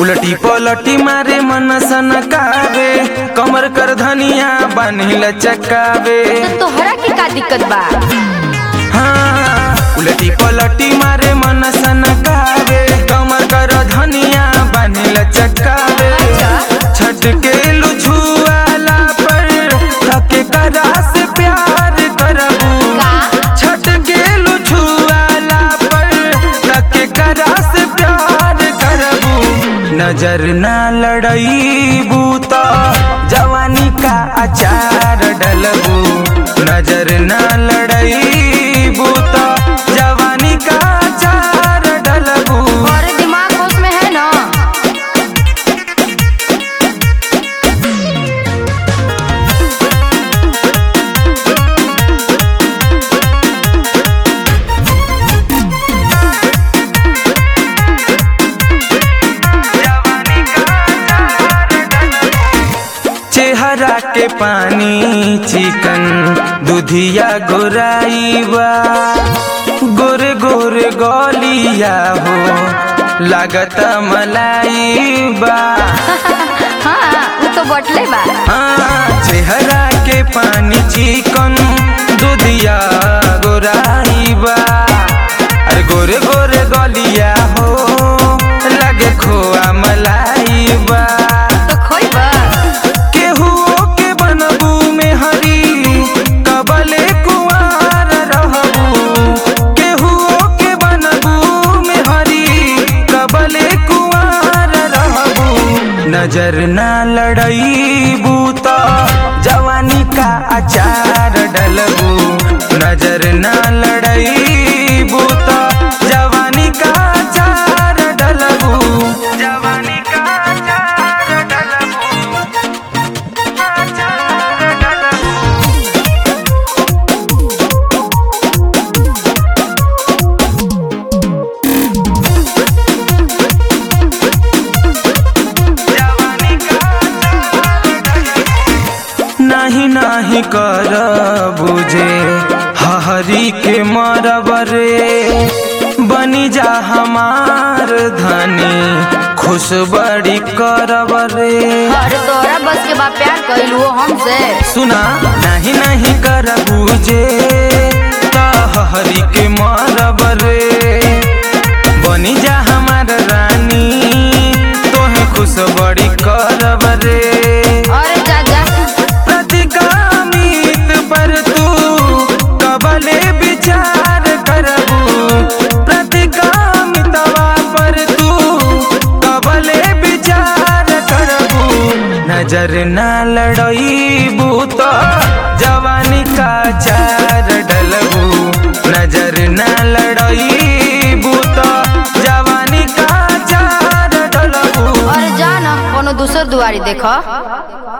उलटी पलटी मारे मन सनकावे, कमर कर धनिया बानी लचकावे। तो तोहरा की का दिक्कत बा? हाँ, उलटी पलटी मारे मन सनकावे, कमर कर धनिया बानी लचकावे। छटके लुझुआला पर थके करा से प्यार करबू। छटके लुझुआला पर थके करा से प्यार करबू। नजर ना लड़ईबू तो जवानी का अचार डलबू। नजर ना लड़ईबू तो जवानी का अचार डलबू। और दिमाग होश में है ना? चेहरा के पानी चिकन दुधिया गोराईबा, गोरे गोरे गलिया हो लागत मलाईबा। हाँ, वो तो बटले बा। हाँ, चेहरा के पानी चिकन दुधिया गोराईबा, अरे गोरे गोरे गलिया हो लगे खोआ मलाईबा। तो खोइबा नजर ना लड़ईबू तो जवानी का अचार डलबू। नजर ना लड़ईबू तो जवानी का अचार डलबू। जवानी का अचार डलबू, अचार डलबू। नाही नाही कर बुझे हरी के मरबरे, बनी जा हमार धनी खुश बड़ी करबरे। और तोरा बस के बा प्यार कइलू हमसे। सुना नहीं नहीं कर बुझे हरी के मरबरे, बनी जा हमार रानी तोहे खुश बड़ी करबरे। और जा जा प्रतिकामित पर तू कबले विचार करबू। प्रतिकामितवा पर तू कबले विचार करबू। नजर ना लड़ईबू तो जवानी का चार डलबू। नजर ना लड़ईबू तो जवानी का चार डलबू। और जा ना कोनो दूसर दुआरी देखो।